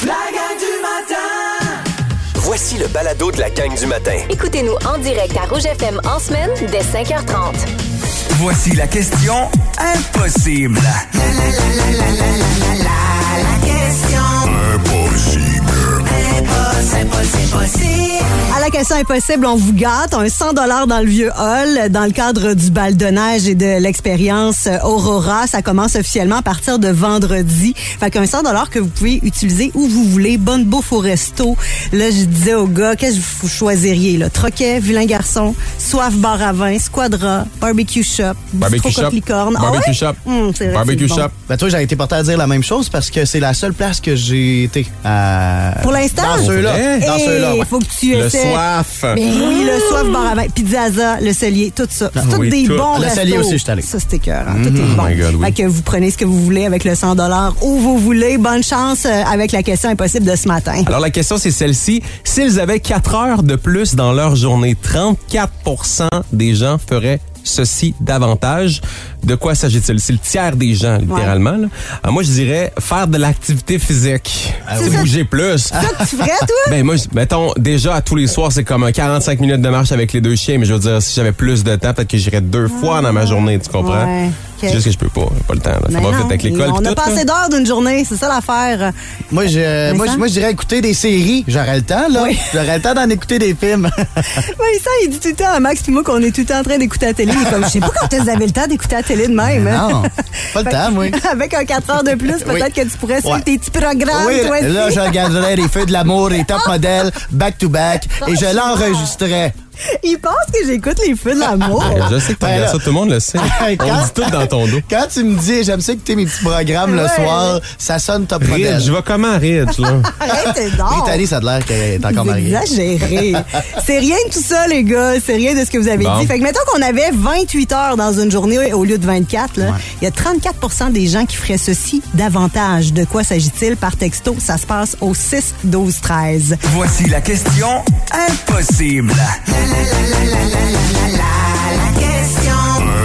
La gang du matin! Voici le balado de la gang du matin. Écoutez-nous en direct à Rouge FM en semaine dès 5h30. Voici la question impossible. La question impossible. À la question impossible, on vous gâte un 100 $ dans le vieux hall dans le cadre du bal de neige et de l'expérience Aurora. Ça commence officiellement à partir de vendredi. Fait qu'un 100 $ que vous pouvez utiliser où vous voulez. Bonne bouffe au resto. Là, je disais aux gars, qu'est-ce que vous choisiriez? Là? Troquet, Vilain Garçon, Soif Bar à vin, Squadra, Barbecue Shop, Barbecue Shop. Licorne. Barbecue Shop. C'est vrai, Barbecue c'est bon. Shop. Ben toi, j'ai été porté à dire la même chose parce que c'est la seule place que j'ai été. Pour l'instant? Dans ceux-là. Dans ceux-là, ouais. Faut que tu Le essaies. soif. Ben oui, le Soif Bar à vin, Pizzaza, le Cellier, tout ça. C'est tous oui, des tout. bons Le restos. Cellier aussi, je suis allé. Ça, c'était écœurant. Tout est bon. my God, oui. Fait que vous prenez ce que vous voulez avec le 100 $ où vous voulez. Bonne chance avec la question impossible de ce matin. Alors, la question, c'est celle-ci. S'ils avaient 4 heures de plus dans leur journée, 34% des gens feraient ceci davantage. De quoi s'agit-il? C'est le tiers des gens, littéralement. Là. Alors, moi, je dirais faire de l'activité physique. C'est ça. Bouger plus. C'est ça que tu ferais, toi? Ben moi, mettons, déjà, à tous les soirs, c'est comme un 45 minutes de marche avec les 2 chiens, mais je veux dire, si j'avais plus de temps, peut-être que j'irais 2 fois dans ma journée, tu comprends? Ouais. C'est juste que je peux pas, j'ai pas le temps. Là. Ça Ben va non, vite avec l'école. on pis a tout, pas là. assez d'heures d'une journée, c'est ça l'affaire. Moi, je dirais écouter des séries. J'aurais le temps, là. Oui. J'aurais le temps d'en écouter des films. Oui, ça, il dit tout le temps à Max puis moi qu'on est tout le temps en train d'écouter la télé. Il est comme, je sais pas quand vous avez le temps d'écouter la télé de même. hein. Non, pas le temps, moi. Avec un 4 heures de plus, peut-être que tu pourrais suivre Ouais. tes petits programmes, Oui, toi aussi. là, je regarderais les Feux de l'amour, les Top Modèles, back-to-back, et je l'enregistrerais. Il pense que j'écoute les feux de l'amour. Je sais que tu Ben regardes là. ça, tout le monde le sait. On le dit tout dans ton dos. Quand tu me dis, j'aime ça écouter mes petits programmes le Ouais. soir, ça sonne Top Modèle. Ridge, je vais comment, Ridge, là? Arrêtez donc. Rita-Lee, ça a l'air qu'elle est encore Vous mariée. exagérez. C'est rien de tout ça, les gars. C'est rien de ce que vous avez Bon. dit. Fait que mettons qu'on avait 28 heures dans une journée au lieu de 24. Là. Il y a 34% des gens qui feraient ceci davantage. De quoi s'agit-il par texto? Ça se passe au 6-12-13. Voici la question impossible. La question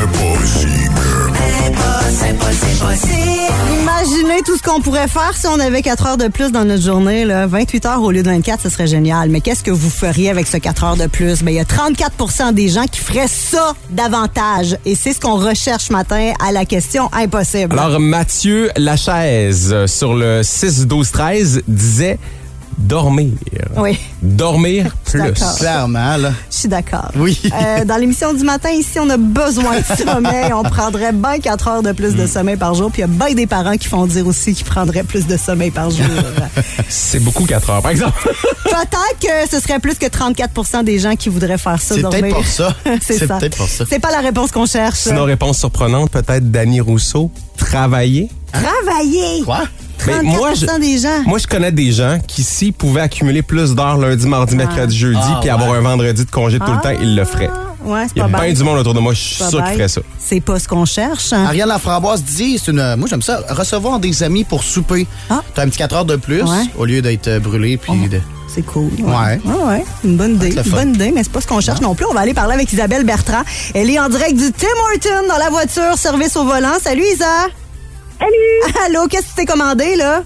impossible. Imaginez tout ce qu'on pourrait faire si on avait 4 heures de plus dans notre journée. Là. 28 heures au lieu de 24, ce serait génial. Mais qu'est-ce que vous feriez avec ce 4 heures de plus? Ben, il y a 34% des gens qui feraient ça davantage. Et c'est ce qu'on recherche ce matin à la question impossible. Alors, Mathieu Lachaise, sur le 6-12-13, disait dormir. Oui. Dormir plus. d'accord. Clairement, là. Je suis d'accord. Oui. Dans l'émission du matin, ici, on a besoin de sommeil. On prendrait bien 4 heures de plus de sommeil par jour. Puis il y a bien des parents qui font dire aussi qu'ils prendraient plus de sommeil par jour. C'est beaucoup 4 heures, par exemple. Peut-être que ce serait plus que 34% des gens qui voudraient faire ça, C'est dormir. peut-être pour ça. C'est C'est ça. peut-être pour ça. C'est pas la réponse qu'on cherche. Sinon, réponse surprenante, peut-être Dany Rousseau, travailler. Travailler. Quoi? 34% Mais des gens. Moi, je connais des gens qui, s'ils pouvaient accumuler plus d'heures lundi, mardi, mercredi, jeudi, puis avoir un vendredi de congé tout le temps, ils le feraient. Ouais, c'est Il y a pas bien bête. du monde autour de moi, je suis Pas sûr qu'ils bête. feraient ça. C'est pas ce qu'on cherche. hein. Ariane Laframboise dit, moi j'aime ça, recevoir des amis pour souper. Ah. T'as un petit 4 heures de plus, Ouais. au lieu d'être brûlé, puis de... C'est cool. Ouais. Ouais. Une bonne idée. le Une fun. bonne idée, mais c'est pas ce qu'on cherche non plus. On va aller parler avec Isabelle Bertrand. Elle est en direct du Tim Hortons dans la voiture, service au volant. Salut Isa. Salut! Allô, qu'est-ce que tu t'es commandé là?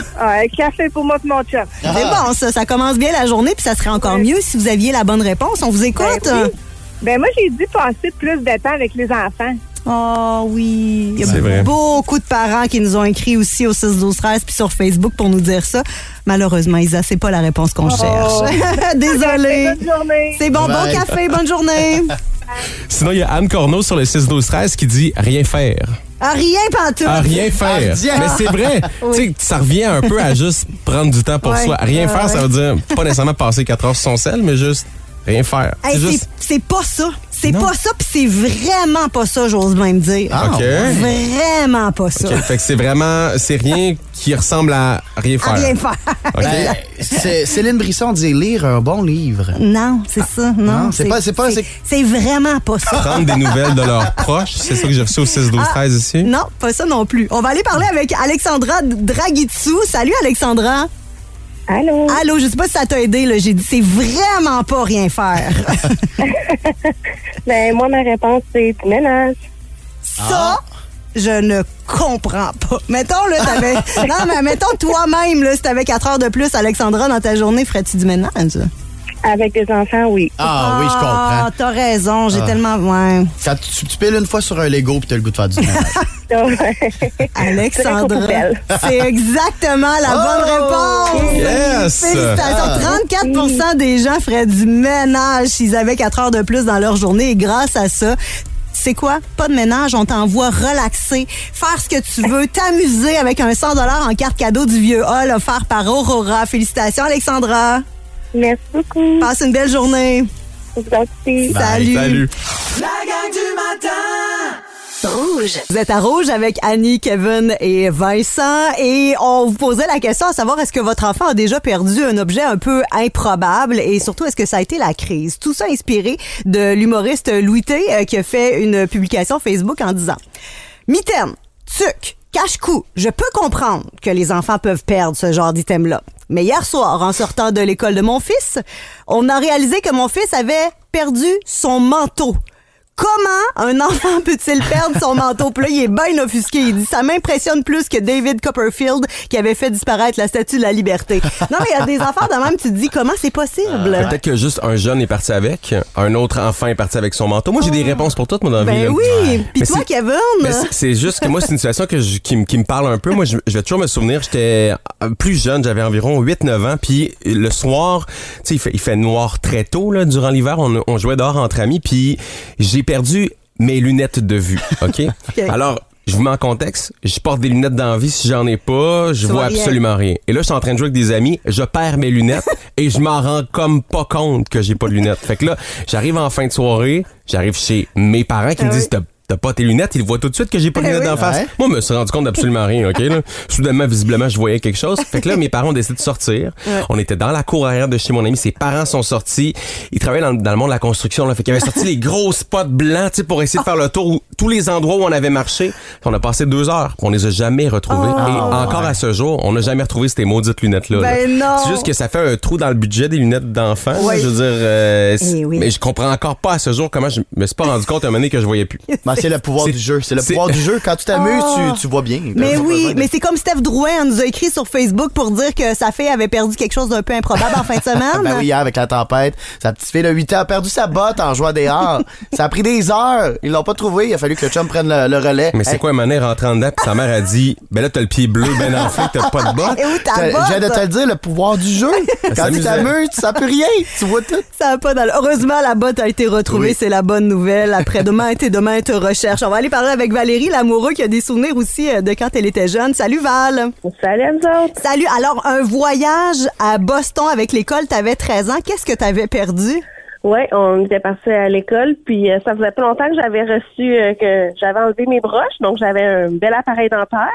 Café pour moi et mon chum. C'est bon ça, ça commence bien la journée puis ça serait encore mieux si vous aviez la bonne réponse. On vous écoute. Ben oui. Ben moi, j'ai dû passer plus de temps avec les enfants. Oh oui, il y a C'est vrai. beaucoup de parents qui nous ont écrit aussi au 6-12-13 puis sur Facebook pour nous dire ça. Malheureusement, Isa, c'est pas la réponse qu'on cherche. Désolée. Bonne journée. C'est bon, Bye. bon café, bonne journée. Sinon, il y a Anne Corneau sur le 6-12-13 qui dit rien faire. À rien pantoute. À rien faire. Ardière. Mais c'est vrai. Oui. Tu sais, ça revient un peu à juste prendre du temps pour Ouais. soi. Rien faire, ça ouais. veut dire pas nécessairement passer 4 heures sur son sel, mais juste rien faire. Hey, C'est juste... c'est pas ça. C'est Non. pas ça, puis c'est vraiment pas ça, j'ose même dire. OK. Vraiment pas ça. OK. Fait que c'est vraiment... C'est rien qui ressemble à rien faire. À rien faire. OK. Ben, Céline Brisson dit lire un bon livre. Non, c'est ça. Non, Non, c'est c'est vraiment pas ça. Prendre des nouvelles de leurs proches. C'est ça que j'ai reçu au 6-12-13 ici. Non, pas ça non plus. On va aller parler avec Alexandra Dragitsou. Salut, Alexandra. Allô? Allô, je sais pas si ça t'a aidé, là. J'ai dit, c'est vraiment pas rien faire. Ben moi, ma réponse, c'est du ménage. Ça, je ne comprends pas. Mettons, là, t'avais... non, mais mettons toi-même, là, si t'avais 4 heures de plus, Alexandra, dans ta journée, ferais-tu du ménage? Avec des enfants, oui. Ah oui, je comprends. Ah, t'as raison, j'ai tellement... Ouais. Quand tu piles une fois sur un Lego puis t'as le goût de faire du ménage. Alexandra, c'est exactement la bonne réponse. Yes! Félicitations. 34% des gens feraient du ménage s'ils avaient 4 heures de plus dans leur journée. Et grâce à ça, c'est quoi? Pas de ménage, on t'envoie relaxer, faire ce que tu veux, t'amuser avec un 100 $ en carte cadeau du Vieux Hall offert par Aurora. Félicitations, Alexandra. Merci beaucoup. Passe une belle journée. Vous aussi. Salut. Salut. La gang du matin. Rouge. Vous êtes à Rouge avec Annie, Kevin et Vincent et on vous posait la question à savoir est-ce que votre enfant a déjà perdu un objet un peu improbable et surtout est-ce que ça a été la crise? Tout ça inspiré de l'humoriste Louis T qui a fait une publication Facebook en disant « Mitaine, tuc, cache-cou, je peux comprendre que les enfants peuvent perdre ce genre d'item-là. Mais hier soir, en sortant de l'école de mon fils, on a réalisé que mon fils avait perdu son manteau. Comment un enfant peut-il perdre son manteau? Puis là, il est bien offusqué. Il dit, ça m'impressionne plus que David Copperfield qui avait fait disparaître la Statue de la Liberté. Non, mais il y a des affaires de même, tu te dis, comment c'est possible? Peut-être que juste un jeune est parti avec, un autre enfant est parti avec son manteau. Moi, j'ai des réponses pour toutes, moi, dans la vie. Ben là. oui. Puis Mais toi, c'est- Kevin? Mais c'est juste que moi, c'est une situation qui me parle un peu. Moi, je vais toujours me souvenir, j'étais plus jeune, j'avais environ 8-9 ans, puis le soir, tu sais, il fait noir très tôt, là, durant l'hiver, on jouait dehors entre amis, puis j'ai perdu mes lunettes de vue, OK? Alors, je vous mets en contexte, je porte des lunettes dans la vie, si j'en ai pas, je vois absolument rien. Et là, je suis en train de jouer avec des amis, je perds mes lunettes et je m'en rends comme pas compte que j'ai pas de lunettes. Fait que là, j'arrive en fin de soirée, j'arrive chez mes parents qui me disent t'as pas tes lunettes, ils voient tout de suite que j'ai pas de lunettes d'en face. Ouais. Moi, je me suis rendu compte d'absolument rien, OK? Là. Soudainement, visiblement, je voyais quelque chose. Fait que là, mes parents ont décidé de sortir. On était dans la cour arrière de chez mon ami. Ses parents sont sortis. Ils travaillaient dans le monde de la construction. Là. Fait qu'ils avaient sorti les gros spots blancs, tu sais, pour essayer de faire le tour où tous les endroits où on avait marché. On a passé 2 heures. On les a jamais retrouvés. Et encore à ce jour, on n'a jamais retrouvé ces maudites lunettes-là. là. Ben non. C'est juste que ça fait un trou dans le budget des lunettes d'enfant. Oui. Je veux dire, Eh oui. mais je comprends encore pas à ce jour comment je me suis pas rendu compte à un moment donné que je voyais plus. Ben, c'est le pouvoir du jeu. C'est le pouvoir du jeu. Quand tu t'amuses, tu vois bien. Mais T'as pas oui, besoin de- mais c'est comme Steph Drouin nous a écrit sur Facebook pour dire que sa fille avait perdu quelque chose d'un peu improbable en fin de semaine. Ben oui, hier, avec la tempête, sa petite fille de 8 ans a perdu sa botte en jouant dehors. Ça a pris des heures. Ils l'ont pas trouvé. Il a fallu que le chum prenne le relais. Mais c'est quoi, ma mère rentrant dedans, puis sa mère a dit, ben là, t'as le pied bleu, ben enflé, t'as pas de botte. Et où ta Je viens de te botte? le dire, le pouvoir du jeu. Quand tu s'amusait. t'amuses, ça peut rien. Tu vois tout. Ça a pas Heureusement, la botte a été retrouvée. Oui. C'est la bonne nouvelle. Après demain te recherche. On va aller parler avec Valérie, l'amoureux, qui a des souvenirs aussi de quand elle était jeune. Salut Val. Salut à nous autres. Salut. Alors, un voyage à Boston avec l'école, t'avais 13 ans. Qu'est-ce que t'avais perdu? Oui, on était partis à l'école, puis ça faisait pas longtemps que j'avais reçu, que j'avais enlevé mes broches, donc j'avais un bel appareil dentaire.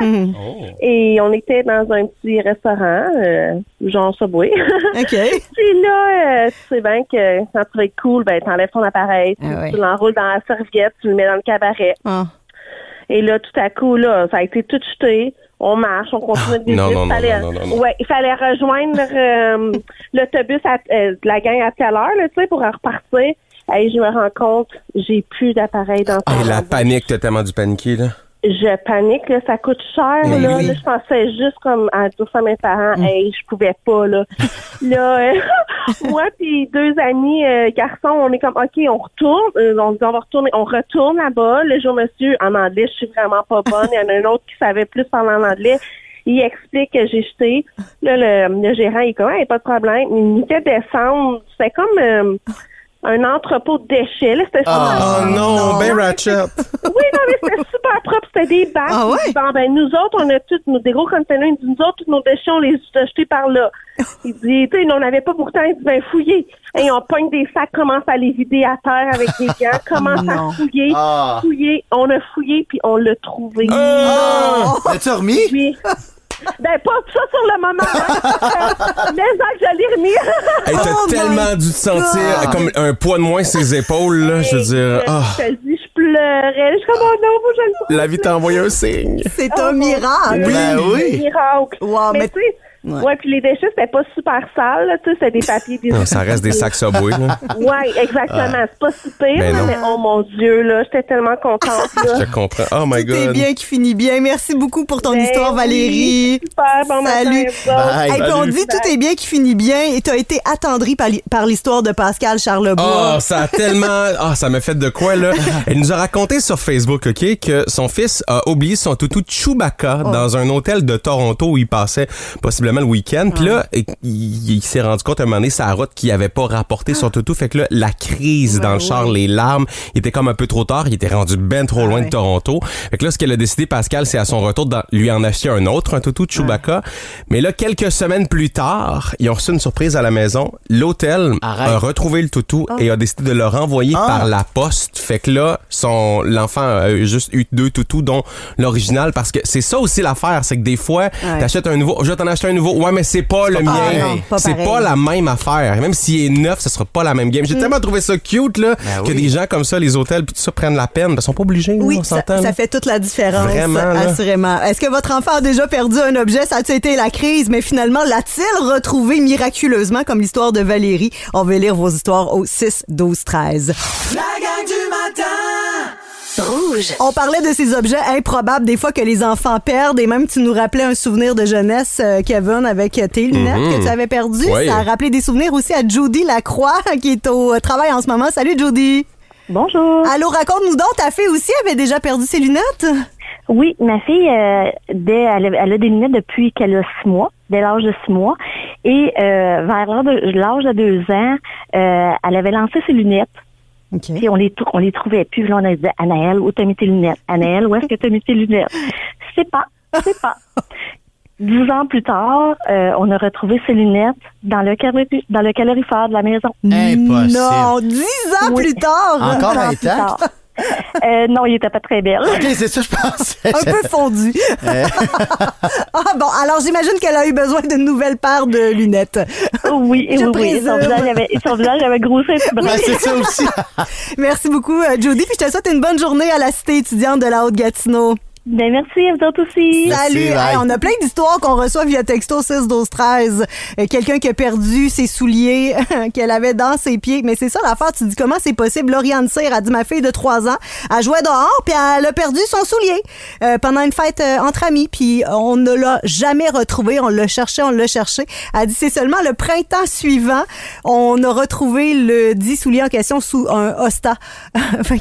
Et on était dans un petit restaurant, genre Subway. OK. Puis là, tu sais bien que quand tu veux être cool, ben t'enlèves ton appareil, tu l'enroules dans la serviette, tu le mets dans le cabaret. Ah. Et là, tout à coup, là, ça a été tout jeté. On marche, on continue de non, visite. non, non, Fallait- non, non, non. Ouais, il fallait rejoindre l'autobus de la gang à telle heure, là, tu sais, pour en repartir. Et je me rends compte, j'ai plus d'appareil dans Et la panique, t'as tellement dû paniquer, là. Je panique, là, ça coûte cher, Mais là. oui. Là, je pensais juste comme à dire ça à mes parents, hey, je pouvais pas, là. Là, moi puis 2 amis garçons, on est comme, OK, on retourne, on dit, on va retourner, on retourne là-bas. Le jour monsieur, en anglais, je suis vraiment pas bonne. Il y en a un autre qui savait plus parler en anglais. Il explique que j'ai jeté. Là, le gérant, il est comme, hey, pas de problème. Il nous fait descendre. C'était comme un entrepôt de déchets, là. C'était Oh non, ben ratchet. oui, non, mais c'était super propre. C'était des bacs. Ah ouais? Il dit, bon, ben, nous autres, on a des gros containers. Il dit, nous autres, tous nos déchets, on les a jetés par là. Il dit, tu sais, on n'avait pas pourtant. Il dit, ben, fouillez. Et on pogne des sacs, commence à les vider à terre avec des gants, commence à fouiller. Ah. Fouiller. On a fouillé, puis on l'a trouvé. L'as-tu remis? Puis, ben, pas ça sur le moment. Hein. Mais ça, je l'ai remis. Hey, t'as Oh my tellement dû te sentir comme un poids de moins sur ses épaules, là. Je veux dire, Je te dis, je pleurais. Je suis comme, oh non, faut que je le trouve. la vie t'a envoyé un signe. C'est un miracle. Ben oui. Miracle. Wow, mais mais- tu sais, Ouais, puis les déchets, c'était pas super sale, là, tu sais, c'était des papiers. Non, ça reste des sacs Subway, là. Ouais, exactement. C'est pas si pire, Ben non. mais oh mon Dieu, là, j'étais tellement contente, là. Je comprends. Oh my Tout est God. bien qui finit bien. Merci beaucoup pour ton Ben histoire, Valérie. oui, super, bon Salut. matin. Bye. Et puis on Salut. dit tout est bien qui finit bien et t'as été attendrie par l'histoire de Pascal Charlebois. Oh, ça a tellement... Ah, ça m'a fait de quoi, là? Elle nous a raconté sur Facebook, OK, que son fils a oublié son toutou Chewbacca dans un hôtel de Toronto où il passait possiblement le week-end. Puis là, il s'est rendu compte à un moment donné, sur la route, qu'il avait pas rapporté son toutou. Fait que là, la crise dans le char, les larmes, il était comme un peu trop tard. Il était rendu ben trop loin de Toronto. Fait que là, ce qu'elle a décidé, Pascal, c'est à son retour de lui en acheter un autre, un toutou Chewbacca. Mais là, quelques semaines plus tard, ils ont reçu une surprise à la maison. L'hôtel a retrouvé le toutou et a décidé de le renvoyer par la poste. Fait que là, l'enfant a juste eu 2 toutous, dont l'original, parce que c'est ça aussi l'affaire, c'est que des fois, t'achètes un nouveau, je vais t'en acheter un nouveau, ouais, mais c'est pas le mien. C'est pas la même affaire. Même s'il est neuf, ce sera pas la même game. J'ai tellement trouvé ça cute, là, que des gens comme ça, les hôtels, puis tout ça, prennent la peine. Ils sont pas obligés, Oui, on s'entend. ça fait toute la différence, Vraiment, là. assurément. Est-ce que votre enfant a déjà perdu un objet? Ça a été la crise, mais finalement, l'a-t-il retrouvé miraculeusement comme l'histoire de Valérie? On va lire vos histoires au 6-12-13. La gang du matin. Rouge. On parlait de ces objets improbables des fois que les enfants perdent et même tu nous rappelais un souvenir de jeunesse, Kevin, avec tes lunettes que tu avais perdues. Oui. Ça a rappelé des souvenirs aussi à Judy Lacroix qui est au travail en ce moment. Salut Judy! Bonjour. Allô, raconte-nous donc, ta fille aussi avait déjà perdu ses lunettes? Oui, ma fille, elle a des lunettes depuis qu'elle a 6 mois, dès l'âge de 6 mois. Et vers l'âge de 2 ans, elle avait lancé ses lunettes. Okay. Puis on les trouvait plus. Là, on a dit, Anaëlle, où t'as mis tes lunettes? Anaëlle, où est-ce que t'as mis tes lunettes? C'est pas. 10 ans plus tard, on a retrouvé ses lunettes dans le calorifère de la maison. Impossible. Non, 10 ans plus tard! Encore 10 ans plus tard. Non, il était pas très belle. OK, c'est ça, je pensais. Un peu fondu. Ah bon, alors j'imagine qu'elle a eu besoin d'une nouvelle paire de lunettes. Oui. Son présume. visage avait grossi un petit peu. Ben, c'est ça aussi. Merci beaucoup, Judy. Puis je te souhaite une bonne journée à la Cité étudiante de la Haute-Gatineau. Ben, merci à vous autres aussi. Merci, Salut! bye. Hey, on a plein d'histoires qu'on reçoit via texto 6-12-13. Quelqu'un qui a perdu ses souliers qu'elle avait dans ses pieds. Mais c'est ça l'affaire, tu dis comment c'est possible? Lauriane Cyr a dit, ma fille de 3 ans, elle jouait dehors puis elle a perdu son soulier pendant une fête entre amis. Puis on ne l'a jamais retrouvé. On l'a cherché. Elle dit, c'est seulement le printemps suivant, on a retrouvé le dit soulier en question sous un hosta. Fait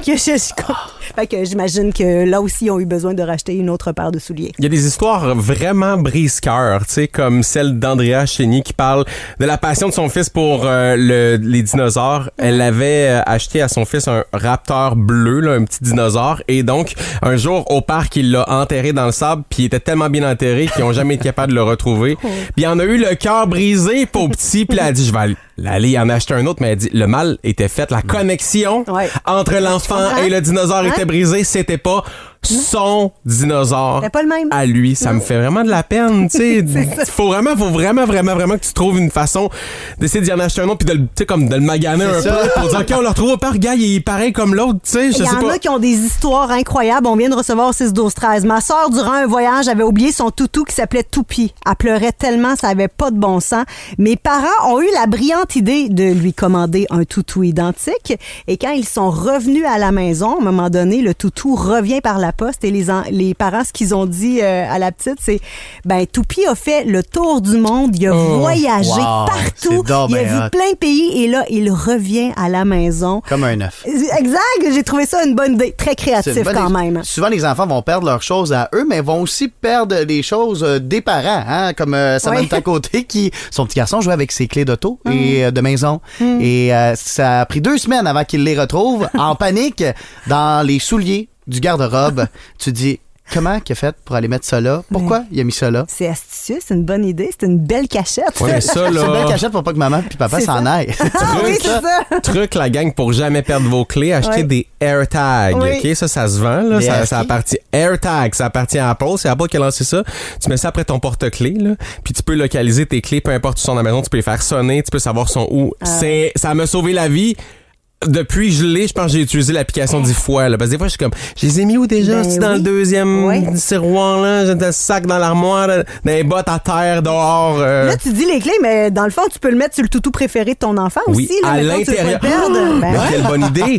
que j'imagine que là aussi, ils ont eu besoin de racheter une autre paire de souliers. Il y a des histoires vraiment brise-cœur, tu sais, comme celle d'Andrea Chénier qui parle de la passion de son fils pour les dinosaures. Elle avait acheté à son fils un raptor bleu, là, un petit dinosaure, et donc, un jour, au parc, il l'a enterré dans le sable, puis il était tellement bien enterré qu'ils n'ont jamais été capables de le retrouver. Puis il en a eu le cœur brisé, pauvre petit, puis elle a dit, je vais aller en acheter un autre, mais elle dit, le mal était fait, la connexion entre l'enfant et le dinosaure était brisée, c'était pas son dinosaure. C'était pas le même. À lui, ça me fait vraiment de la peine, tu sais. Faut vraiment que tu trouves une façon d'essayer d'y en acheter un autre puis de le maganer un peu pour dire OK, on le retrouve au parc, gars, il est pareil comme l'autre, tu sais, je sais pas. Il y en a qui ont des histoires incroyables. On vient de recevoir au 6-12-13. Ma sœur, durant un voyage, avait oublié son toutou qui s'appelait Toupie. Elle pleurait tellement, ça avait pas de bon sens. Mes parents ont eu la brillante idée de lui commander un toutou identique. Et quand ils sont revenus à la maison, à un moment donné, le toutou revient par la poste et les parents, ce qu'ils ont dit à la petite, c'est Toupie a fait le tour du monde, il a voyagé partout, il a vu plein de pays et là, il revient à la maison. Comme un œuf. Exact, j'ai trouvé ça une bonne idée, très créatif quand même. Souvent, les enfants vont perdre leurs choses à eux, mais vont aussi perdre les choses des parents, hein, comme Samantha Côté, qui, son petit garçon, jouait avec ses clés d'auto et de maison. Et ça a pris 2 semaines avant qu'il les retrouve en panique dans les souliers du garde-robe. Tu dis, comment qu'il a fait pour aller mettre ça là? Pourquoi il a mis ça là? C'est astucieux, c'est une bonne idée, c'est une belle cachette. Ouais, mais ça, là... C'est une belle cachette pour pas que maman puis papa s'en aillent. Oui, c'est ça. Truc, la gang, pour jamais perdre vos clés, achetez des AirTags. OK? Ça se vend, là. Ça appartient... AirTags, ça appartient à Apple. C'est Apple qui a lancé ça. Tu mets ça après ton porte-clés, là. Puis tu peux localiser tes clés, peu importe où sont dans la maison. Tu peux les faire sonner. Tu peux savoir sont où. Ça m'a sauvé la vie. Depuis je l'ai, je pense que j'ai utilisé l'application 10 fois. Là, parce que des fois, je suis comme, je les ai mis où déjà? C'est dans le deuxième tiroir, là. J'ai le sac dans l'armoire, là, dans les bottes à terre, dehors. Là, tu dis les clés, mais dans le fond, tu peux le mettre sur le toutou préféré de ton enfant aussi. Là, à l'intérieur. Quelle bonne idée.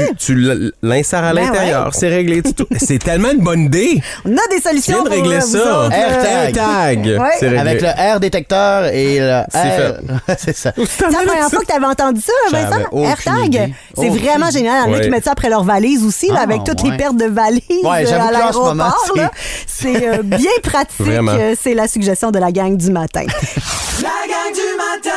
Tu l'insères à l'intérieur. C'est réglé. C'est tellement une bonne idée. On a des solutions pour régler ça. AirTag. C'est réglé. Avec le air détecteur et le fait. C'est ça. C'est la première fois que tu avais entendu ça, Vincent? AirTag. C'est vraiment génial. Il y en a qui mettent ça après leur valise aussi, là, avec toutes les pertes de valises à l'aéroport. C'est bien pratique. C'est la suggestion de la gang du matin. La gang du matin!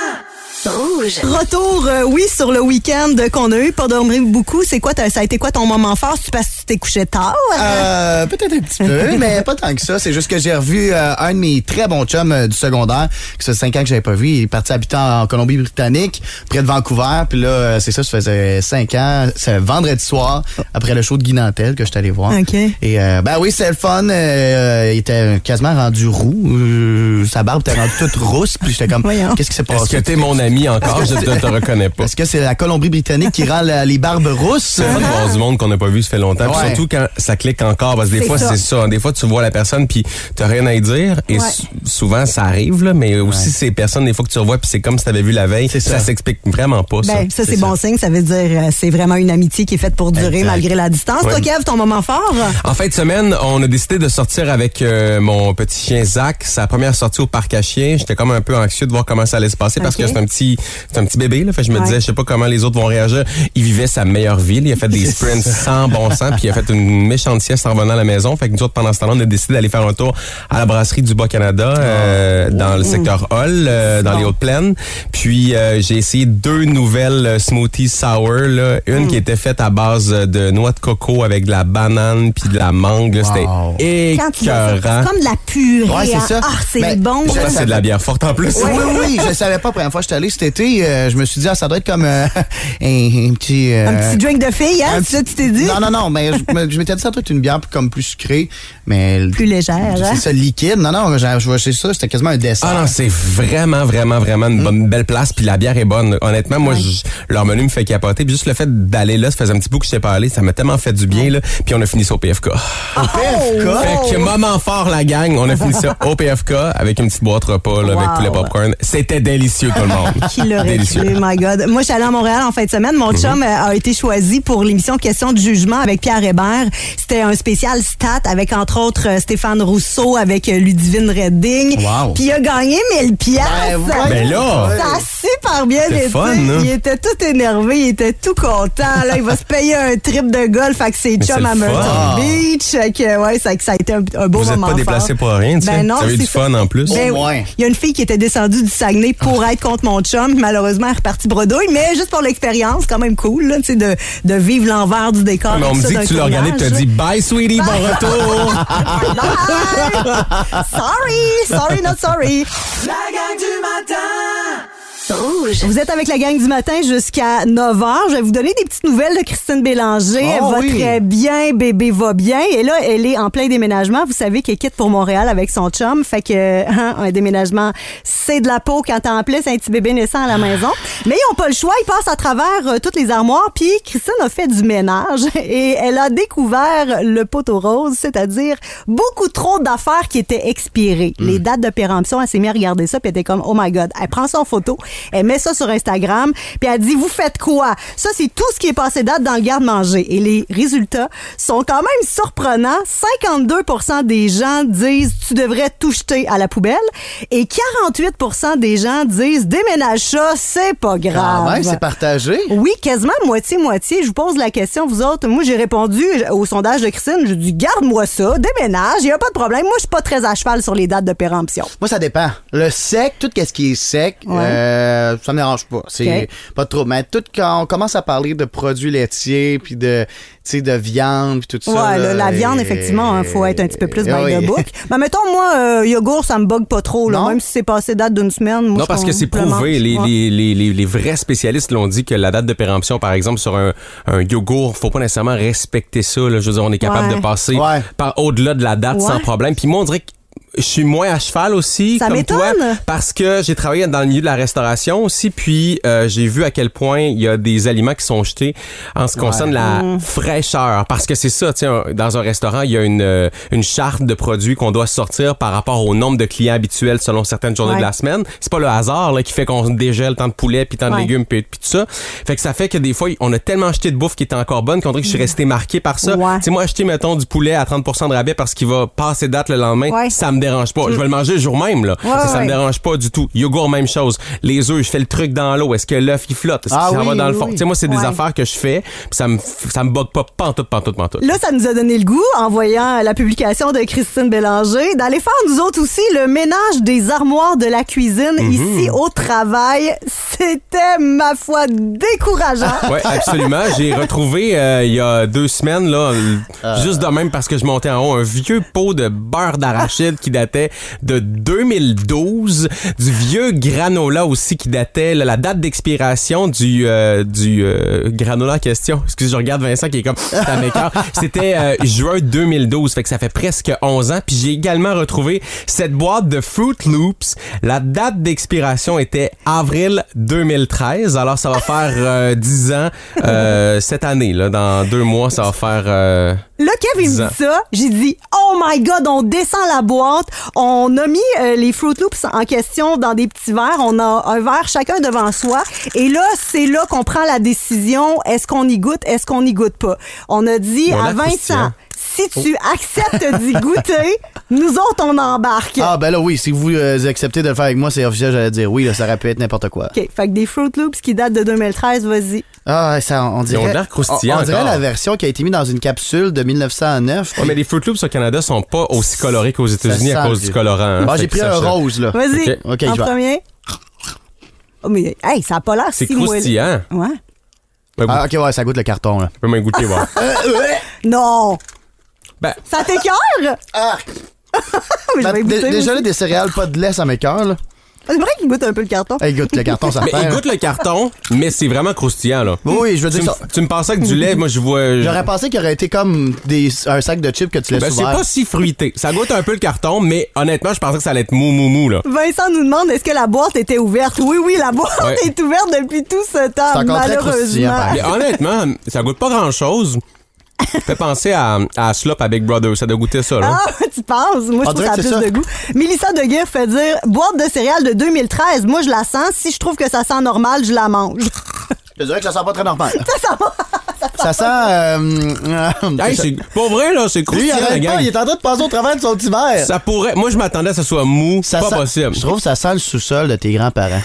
Rouge. Retour, sur le week-end qu'on a eu, pas dormir beaucoup. Ça a été quoi ton moment fort? C'est parce que tu t'es couché tard? Peut-être un petit peu, mais pas tant que ça. C'est juste que j'ai revu un de mes très bons chums du secondaire, que ça fait 5 ans que j'avais pas vu. Il est parti habiter en Colombie-Britannique, près de Vancouver. Puis là, c'est ça faisait 5 ans. C'est vendredi soir, après le show de Guy Nantel que je suis allé voir. Okay. Et oui, c'était le fun. Il était quasiment rendu roux. Sa barbe était rendue toute rousse. Puis j'étais comme, qu'est-ce qui s'est passé? Est-ce que t'es mon ami encore? Je ne te reconnais pas. Parce que c'est la Colombie-Britannique qui rend les barbes rousses. C'est pas de voir du monde qu'on n'a pas vu, ça fait longtemps. Puis surtout quand ça clique encore. Parce que des fois, c'est ça. Des fois, tu vois la personne puis t'as rien à y dire. Et souvent, ça arrive, là. Mais aussi, ces personnes, des fois que tu revois puis c'est comme si t'avais vu la veille. Ça s'explique vraiment pas, ça. Ça, c'est bon signe. Ça veut dire c'est vraiment une amitié qui est faite pour durer malgré la distance. Toi, Kev, ton moment fort? En fin de semaine, on a décidé de sortir avec mon petit chien Zach. Sa première sortie au parc à chiens. J'étais comme un peu anxieux de voir comment ça allait se passer parce que c'est un petit bébé, là. Fait que je me disais, je sais pas comment les autres vont réagir. Il vivait sa meilleure vie. Il a fait des sprints sans bon sens, puis il a fait une méchante sieste en revenant à la maison. Fait que nous autres, pendant ce temps-là, on a décidé d'aller faire un tour à la brasserie du Bas-Canada, dans le secteur Hall, dans les Hautes-Plaines. Puis j'ai essayé 2 nouvelles smoothies sour, là. Une qui était faite à base de noix de coco avec de la banane puis de la mangue. Là. C'était écœurant. C'est comme de la purée. Ouais, c'est ça. Ah, c'est bon. Pourtant, c'est de la bière forte en plus. Oui, je savais pas. La première fois que j'étais allé cet été, je me suis dit, ça doit être comme un petit... un petit drink de fille, hein? C'est ça que tu t'es dit? Non, mais je m'étais dit, ça doit être une bière comme plus sucrée, mais... Plus légère, c'est ça, liquide. Non, c'est ça, c'était quasiment un dessert. Ah non, c'est vraiment une belle place, puis la bière est bonne. Honnêtement, moi, leur menu me fait capoter, puis juste le fait d'aller là, ça faisait un petit bout que je n'étais pas allé, ça m'a tellement fait du bien, là, puis on a fini ça au PFK. Au PFK? Fait que moment fort, la gang, on a fini ça au PFK, avec une petite boîte repas, là, avec poulet popcorn. C'était délicieux, tout le monde. Qui l'aurait cru, my God. Moi, je suis allée à Montréal en fin de semaine. Mon chum a été choisi pour l'émission Question de jugement avec Pierre Hébert. C'était un spécial stat avec, entre autres, Stéphane Rousseau avec Ludivine Redding. Wow. Puis il a gagné 1000 piastres. Ben là! Ça a super bien été. Fun, hein? Il était tout énervé, il était tout content. Là, il va se payer un trip de golf avec ses chums à Myrtle Beach. Ça a été un beau moment fort. Vous n'êtes pas déplacé pour rien, tu sais? Non, vous avez eu du fun en plus. Il y a une fille qui était descendue du Saguenay pour être contre mon chum. Malheureusement, elle est repartie bredouille, mais juste pour l'expérience, quand même cool, là, de vivre l'envers du décor. Mais on me dit que tu l'as regardé et tu as dit « Bye, sweetie, bon retour! » Sorry, not sorry. La gang du matin! Rouge. Vous êtes avec la gang du matin jusqu'à 9h. Je vais vous donner des petites nouvelles de Christine Bélanger. Elle va très bien, bébé va bien. Et là, elle est en plein déménagement. Vous savez qu'elle quitte pour Montréal avec son chum. Fait que un déménagement, c'est de la peau quand t'en plus un petit bébé naissant à la maison. Mais ils n'ont pas le choix. Ils passent à travers toutes les armoires. Puis Christine a fait du ménage et elle a découvert le poteau rose, c'est-à-dire beaucoup trop d'affaires qui étaient expirées. Les dates de péremption, elle s'est mise à regarder ça puis elle était comme « Oh my God ». Elle prend son photo. Elle met ça sur Instagram, puis elle dit « Vous faites quoi? » Ça, c'est tout ce qui est passé date dans le garde-manger. Et les résultats sont quand même surprenants. 52% des gens disent « Tu devrais tout jeter à la poubelle. » Et 48% des gens disent « Déménage ça, c'est pas grave. » Ah ouais, c'est partagé. Oui, quasiment moitié-moitié. Je vous pose la question, vous autres. Moi, j'ai répondu au sondage de Christine. Je dis « Garde-moi ça, déménage, il n'y a pas de problème. » Moi, je suis pas très à cheval sur les dates de péremption. Moi, ça dépend. Le sec, tout ce qui est sec, ça me dérange pas. C'est pas trop. Mais tout quand on commence à parler de produits laitiers puis de viande puis tout ça. Ouais, la viande, effectivement, il faut être un petit peu plus by the book. Mais mettons, moi, yogourt, ça me bug pas trop. Là, même si c'est passé date d'une semaine. Moi, non, parce que c'est prouvé. Les vrais spécialistes l'ont dit que la date de péremption, par exemple, sur un yogourt, faut pas nécessairement respecter ça. Là. Je veux dire, on est capable de passer par au-delà de la date sans problème. Puis moi, on dirait que je suis moins à cheval aussi, Ça comme m'étonne. toi, parce que j'ai travaillé dans le milieu de la restauration aussi, puis j'ai vu à quel point il y a des aliments qui sont jetés en ce qui concerne la fraîcheur. Parce que c'est ça, tiens, dans un restaurant, il y a une charte de produits qu'on doit sortir par rapport au nombre de clients habituels selon certaines journées de la semaine. C'est pas le hasard là, qui fait qu'on dégèle tant de poulet, puis tant de légumes, puis tout ça. Fait que ça fait que des fois, on a tellement jeté de bouffe qui était encore bonne qu'on dirait que je suis resté marqué par ça. Ouais. Tu sais, moi, acheter, mettons, du poulet à 30% de rabais parce qu'il va passer date le lendemain, ça me dérange pas. Je vais le manger le jour même, là. Ça me dérange pas du tout. Yogourt, même chose. Les œufs, je fais le truc dans l'eau. Est-ce que l'œuf, il flotte? Est-ce que ça va dans le fond? Tu sais, moi, c'est des affaires que je fais, puis ça me bug pas pantoute. Là, ça nous a donné le goût, en voyant la publication de Christine Bélanger, d'aller faire, nous autres aussi, le ménage des armoires de la cuisine ici au travail. C'était, ma foi, décourageant. Oui, absolument. J'ai retrouvé, il y a 2 semaines, là, juste de même parce que je montais en haut, un vieux pot de beurre d'arachide qui datait de 2012, du vieux granola aussi qui datait, là, la date d'expiration du granola en question. Excusez, je regarde Vincent qui est comme, ça m'écoeure. C'était juin 2012, fait que ça fait presque 11 ans. Puis j'ai également retrouvé cette boîte de Fruit Loops. La date d'expiration était avril 2013, alors ça va faire 10 ans cette année. Là, dans 2 mois, ça va faire... Là, Kev, il me dit ça. J'ai dit, oh my God, on descend la boîte. On a mis les Fruit Loops en question dans des petits verres. On a un verre chacun devant soi. Et là, c'est là qu'on prend la décision. Est-ce qu'on y goûte? Est-ce qu'on y goûte pas? On a dit à Vincent, si tu acceptes d'y goûter, nous autres, on embarque. Ah, ben là, oui. Si vous acceptez de le faire avec moi, c'est officiel, j'allais dire oui. Là, ça aurait pu être n'importe quoi. OK. Fait que des Fruit Loops qui datent de 2013, vas-y. Ah, ça, on dirait... Ils ont l'air croustillants on dirait encore. la version qui a été mise dans une capsule de 1909. Ouais, mais les Fruit Loops au Canada sont pas aussi colorés qu'aux États-Unis à cause du colorant. Hein. Bon, Fait j'ai que pris un rose, là. Vas-y. OK, en je vais. premier. Oh, mais, hey, ça a pas l'air C'est si moelleux. croustillant. Ouais. Ah, OK, ouais, ça goûte le carton, là. Je peux même goûter, voir. Non! Ben, Ça t'écoeure? Ah! Mais je vais goûter Déjà, aussi. là, des céréales, pas de lait, ça m'écoeure, là. C'est vrai qu'il goûte un peu le carton. Hey, goûte le carton, ça mais perd. il goûte le carton, mais c'est vraiment croustillant, là. Oui, je veux dire ça. Tu me pensais que du lait, moi, je vois... J'aurais pensé qu'il aurait été comme un sac de chips que tu laisses Ben, c'est ouvert. pas si fruité. Ça goûte un peu le carton, mais honnêtement, je pensais que ça allait être mou, là. Vincent nous demande est-ce que la boîte était ouverte. Oui, la boîte est ouverte depuis tout ce temps, C'est encore très croustillant, malheureusement. pareil. Mais honnêtement, ça goûte pas grand-chose. Ça fait penser à Slop à Big Brother. Ça doit goûter ça, là. Ah, tu penses? Moi, je On trouve ça a dirait que plus c'est ça. de goût. Mélissa Deguire fait dire boîte de céréales de 2013. Moi, je la sens. Si je trouve que ça sent normal, je la mange. Je te dirais que ça sent pas très normal. Ça sent. Hey, c'est pas vrai, là. C'est Lui, il croustillant, la arrête gang. pas, il est en train de passer au travers de son petit verre. Ça pourrait... Moi, je m'attendais à ce que ça soit mou. Ça pas sent- possible. Je trouve que ça sent le sous-sol de tes grands-parents.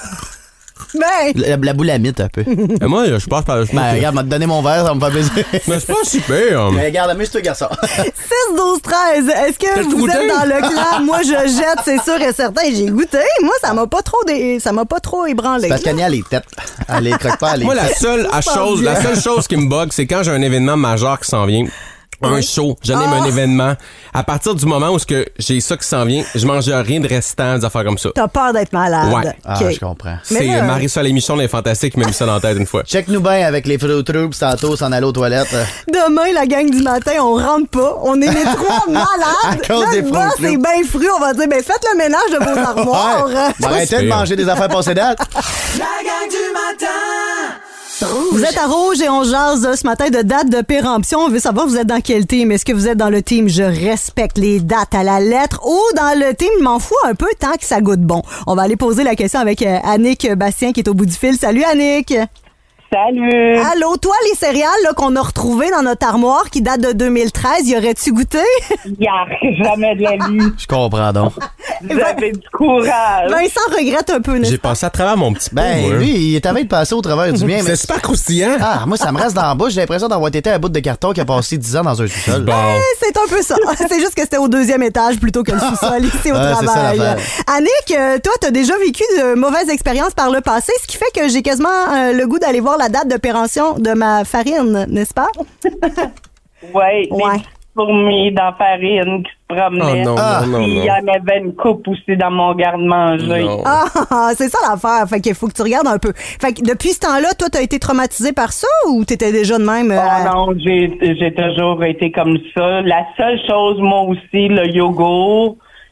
Ben, La boulamite, un peu. Et moi, je passe par... Ben, regarde, m'a donné mon verre, ça me fait plaisir. Mais c'est pas super. Mais regarde, amuse-toi, garçon. 6, 12, 13. Est-ce que T'as vous goûté? êtes dans le clan? Moi, je jette, c'est sûr et certain. J'ai goûté. Moi, ça m'a pas trop ébranlé. Parce qu'Ania, elle les tête. Elle les croque pas, elle les Moi, la tête. seule chose qui me bug, c'est quand j'ai un événement majeur qui s'en vient. Un show, j'en aime un événement. À partir du moment où j'ai ça qui s'en vient, je mange rien de restant, des affaires comme ça. T'as peur d'être malade. Ouais. Ah, OK. je comprends. Mais C'est là- Marisol et Michon, les Fantastiques, qui m'a mis ça dans la tête une fois. Check-nous bien avec les Fruit Loops tantôt, s'en aller aux toilettes. Demain, la gang du matin, on rentre pas. On est les trois malades. À cause Là, des le boss Fruit est Loops. bien fru. On va dire, ben faites le ménage de vos armoires. Ben, arrêtez de pire. manger des affaires passées date. La gang du matin. Vous êtes à Rouge et on jase ce matin de date de péremption. On veut savoir, vous êtes dans quel team? Est-ce que vous êtes dans le team je respecte les dates à la lettre ou dans le team m'en fous un peu tant que ça goûte bon? On va aller poser la question avec Annick Bastien qui est au bout du fil. Salut Annick! Salut! Allô, toi, les céréales là, qu'on a retrouvées dans notre armoire qui datent de 2013, y aurais-tu goûté? Yark, jamais de la vie. Je comprends donc. Vous avez du courage. Vincent regrette un peu, n'est-ce J'ai pas? passé à travers mon petit pot. Ben, moi. lui, il est à veille de passer au travers du mien. Mais... C'est super croustillant. Ah, moi, ça me reste dans la bouche. J'ai l'impression d'avoir été un bout de carton qui a passé 10 ans dans un sous-sol. Bon. C'est un peu ça. C'est juste que c'était au 2e étage plutôt que le sous-sol ici au Ouais, c'est ça, travail. l'affaire. Annick, toi, t'as déjà vécu de mauvaises expériences par le passé, ce qui fait que j'ai quasiment le goût d'aller voir la date de péremption de ma farine, n'est-ce pas? Ouais, Ouais. des fourmis dans la farine qui se promenaient. Oh non, Ah. non, Puis il y non. en avait une coupe aussi dans mon garde-manger. Non. Ah, c'est ça l'affaire. Fait qu'il faut que tu regardes un peu. Fait que depuis ce temps-là, toi, t'as été traumatisé par ça ou t'étais déjà de même? Oh non, j'ai toujours été comme ça. La seule chose, moi aussi, le yogourt,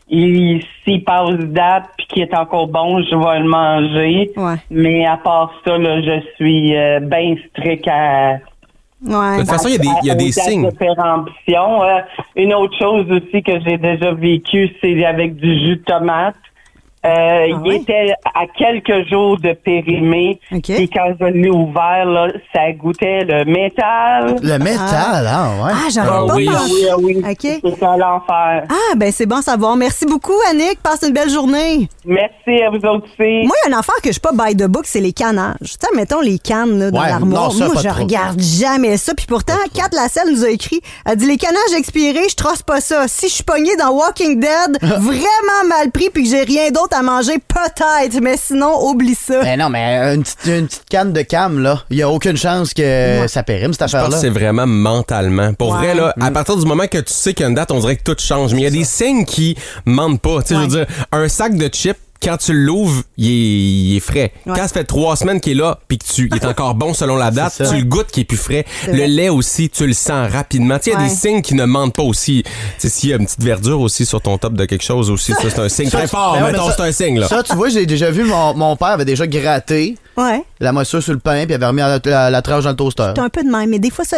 s'il passe date puis qu'il est encore bon, je vais le manger. Ouais. Mais à part ça, là, je suis bien strict à... Ouais. De toute façon, il y a des signes. De péremption. Une autre chose aussi que j'ai déjà vécu, c'est avec du jus de tomate. Il était à quelques jours de périmé. Okay. Et quand je l'ai ouvert, là, ça goûtait le métal. Le métal, ouais. Ah, j'aurais pas pensé. Oui. OK. C'est à l'enfer. Ah, ben c'est bon à savoir. Merci beaucoup, Annick. Passe une belle journée. Merci à vous autres aussi. Moi, il y a une affaire que je suis pas by the book, c'est les cannages. Tu sais, mettons les cannes là, dans l'armoire. non, ça, moi, pas je trop. regarde jamais ça. Puis pourtant, Kat Lasselle nous a écrit, elle dit, les cannages expirés, je trosse pas ça. Si je suis pognée dans Walking Dead, vraiment mal pris, puis que j'ai rien d'autre à manger, peut-être. Mais sinon, oublie ça. Ben non, mais une petite canne de cam, là, il y a aucune chance que ça périme, cette Je pense affaire-là. que c'est vraiment mentalement. Pour vrai, là, à partir du moment que tu sais qu'il y a une date, on dirait que tout change. Mais il y a des signes qui mentent pas. Tu sais, je veux dire, un sac de chips, quand tu l'ouvres, il est frais. Ouais. Quand ça fait 3 semaines qu'il est là, puis il est encore bon selon la date, C'est ça. tu le goûtes qui est plus frais. C'est Le vrai. lait aussi, tu le sens rapidement. Tu sais, il y a des Ouais. signes qui ne mentent pas aussi. Tu sais, s'il y a une petite verdure aussi sur ton top de quelque chose aussi, ça c'est un signe très fort. Ben ouais, Mettons, mais c'est un signe, là. Ça, tu vois, j'ai déjà vu, mon père avait déjà gratté Ouais. la moisissure sur le pain, puis il avait remis la tranche dans le toaster. C'est un peu de même. Mais des fois, ça,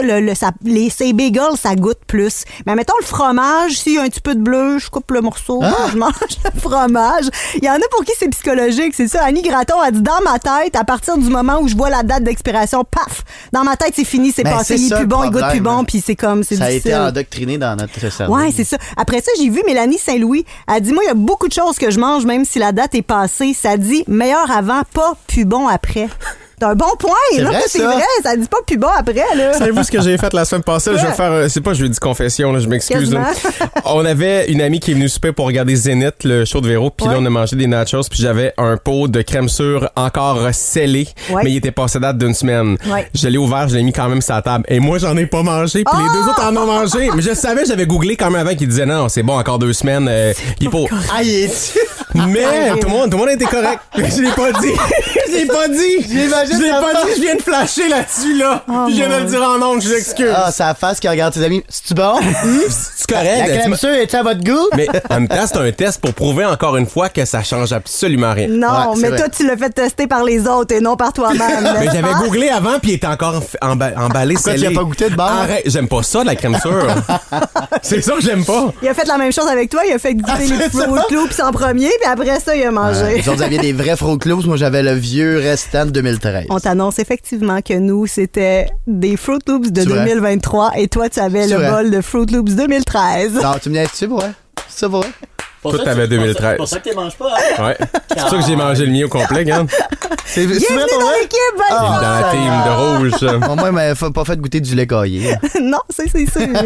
ces bagels, ça goûte plus. Mais mettons le fromage, s'il y a un petit peu de bleu, je coupe le morceau, je mange le fromage. Il y en a pour qui c'est psychologique, c'est ça. Annie Gratton a dit, dans ma tête, à partir du moment où je vois la date d'expiration, paf, dans ma tête, c'est fini, c'est Ben, passé, c'est il est ça, plus le bon, il goûte plus problème. bon, puis c'est comme, c'est Ça a difficile. été endoctriné dans notre cerveau. Ouais, c'est ça. Après ça, j'ai vu Mélanie Saint-Louis. Elle dit, moi, il y a beaucoup de choses que je mange, même si la date est passée. Ça dit, meilleur avant, pas plus bon après. C'est un bon point, C'est là, vrai, c'est ça. vrai. Ça dit pas plus bon après, là. Savez-vous ce que j'ai fait la semaine passée? Je vais faire, c'est pas, je lui ai dit confession, là, je m'excuse. là. On avait une amie qui est venue souper pour regarder Zénith, le show de Véro, puis là, on a mangé des nachos, puis j'avais un pot de crème sûre encore scellé, mais il était passé date d'une semaine. Ouais. Je l'ai ouvert, je l'ai mis quand même sur la table. Et moi, j'en ai pas mangé, puis les deux autres en ont mangé. Mais je savais, j'avais googlé quand même avant qu'il disait non, c'est bon, encore 2 semaines. Il est pas... Ah, il est... Mais tout le monde a été correct. Je l'ai pas dit. Je l'ai pas dit. Je l'ai pas dit. Je viens de flasher là-dessus, là. Puis je viens de le dire en ondes, je l'excuse. Ah, ça face qui regarde tes amis. C'est-tu bon? C'est correct. La crème sûre, est-tu à votre goût? Mais en même temps, c'est un test pour prouver encore une fois que ça change absolument rien. Non, Ouais, c'est mais vrai. toi, tu l'as fait tester par les autres et non par toi-même. Mais n'est-ce j'avais pas? googlé avant, puis il était encore emballé. Pourquoi tu scellé. l'as pas goûté de bord? Arrête, j'aime pas ça, de la crème sûre. C'est ça que j'aime pas. Il a fait la même chose avec toi. Il a fait goûter les Fruit Loops en premier, puis après ça, il a mangé. Les autres aviez des vrais Fruit Loops. Moi, j'avais le vieux restant de 2013. On t'annonce effectivement que nous, c'était des Fruit Loops de C'est vrai. 2023 et toi, tu avais C'est le vrai. bol de Fruit Loops 2013. Non, tu me dis, tu vrai? C'est vrai? Toi, t'avais 2013. C'est pour ça que tu manges pas, hein? Ouais. C'est pour ça que j'ai mangé le mien au complet, regarde. C'est vrai Bienvenue pour dans vrai? l'équipe, ben Dans la team de rouge. Au moins, il m'a pas fait goûter du lait caillé. Non, c'est sûr. La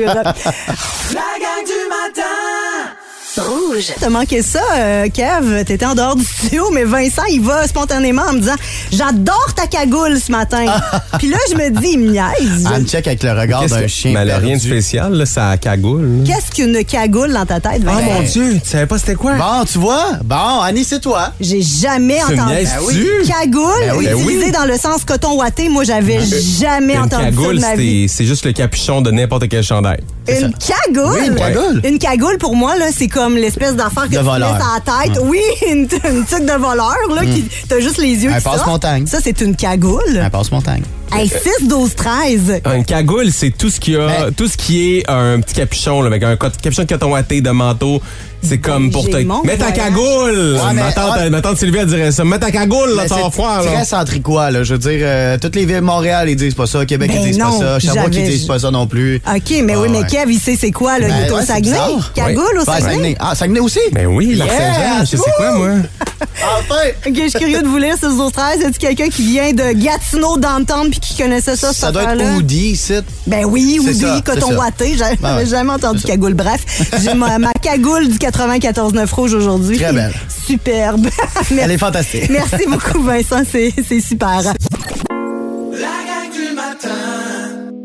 gang du matin. Rouge. T'as manqué ça, Kev. T'étais en dehors du studio, mais Vincent, il va spontanément en me disant « J'adore ta cagoule ce matin. » Puis là, je me dis, il me niaise. Elle me check avec le regard d'un chien. Mais elle a rien de perdu. spécial, là, ça cagoule. là. Qu'est-ce qu'une cagoule dans ta tête, Oh Vincent? mon Dieu, tu savais pas c'était quoi? Bon, tu vois? Bon, Annie, c'est toi. J'ai jamais Tu me entendu. niaises-tu? Cagoule, Ben oui. utilisée dans le sens coton ouaté, moi, j'avais jamais Une entendu cagoule, ça de ma vie. c'est juste le capuchon de n'importe quel chandail. Une cagoule? Oui, une cagoule. Une cagoule, pour moi, là, c'est comme l'espèce d'affaire que De tu mets voleur. sur la tête. Oui, une tuque de voleur, là, qui t'as juste les yeux Un qui sortent. passe-montagne. Ça, c'est une cagoule. Un passe-montagne. Hey, 6, 12, 13. Une cagoule, c'est tout ce qui a, Ben- tout ce qui est un petit capuchon, là, avec un capuchon de coton ouaté, de manteau. C'est comme pour te. j'ai mon Mets ta voyage. cagoule! Ouais, mais- ma tante Sylvie, elle dirait ça. Mets ta cagoule, là, Mais ça va c'est froid, là. très centricois, là. Je veux dire, toutes les villes, Montréal, ils disent pas ça. Québec, Ben ils disent non, pas ça. Sherbrooke, ils j'avais- disent pas ça non plus. OK, mais oui, Ah, mais ouais. Kev, il sait c'est quoi, là? il est au ouais, c'est Saguenay. bizarre. Cagoule au Ouais, Saguenay. Ah, Saguenay aussi? Ben oui, l'Arc-Saint-Jean, je sais quoi, moi. Enfin! OK, je suis curieux de vous lire, 6, 12, 13. Y a-tu quelqu'un qui vient de Gatineau d'Anton puis qui connaissait ça, cette Ça doit être affaire-là? Oudi, ici. Ben oui, C'est Oudi, ça, coton c'est ça. ouaté. J'avais Ben ouais. jamais entendu C'est ça. cagoule. Bref, j'ai ma cagoule du 94.9 rouge aujourd'hui. Très belle. Superbe. Elle est fantastique. Merci beaucoup, Vincent. C'est super. La gang du matin. Rouge.